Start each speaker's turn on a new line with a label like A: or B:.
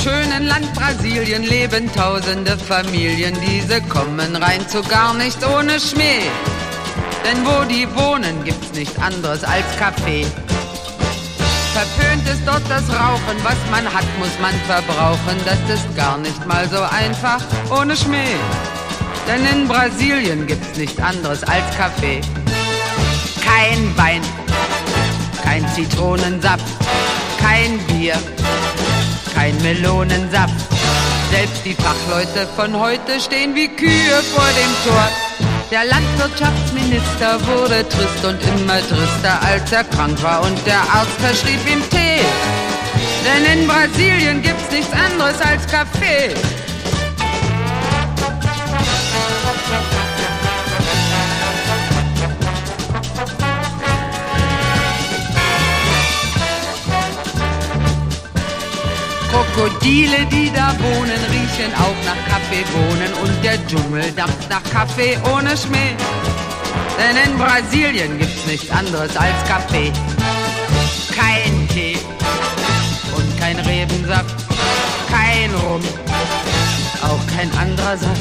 A: schönen Land Brasilien leben tausende Familien, diese kommen rein zu gar nicht ohne Schmäh. Denn wo die wohnen, gibt's nichts anderes als Kaffee. Verpönt ist dort das Rauchen, was man hat, muss man verbrauchen. Das ist gar nicht mal so einfach, ohne Schmäh. Denn in Brasilien gibt's nichts anderes als Kaffee. Kein Wein, kein Zitronensaft, kein Bier, kein Melonensaft. Selbst die Fachleute von heute stehen wie Kühe vor dem Tor. Der Landwirtschaftsminister wurde trist und immer trister, als er krank war und der Arzt verschrieb ihm Tee. Denn in Brasilien gibt's nichts anderes als Kaffee. Krokodile, die da wohnen, riechen auch nach Kaffeebohnen und der Dschungel dampft nach Kaffee ohne Schmäh. Denn in Brasilien gibt's nichts anderes als Kaffee. Kein Tee und kein Rebensaft, kein Rum, auch kein anderer Saft.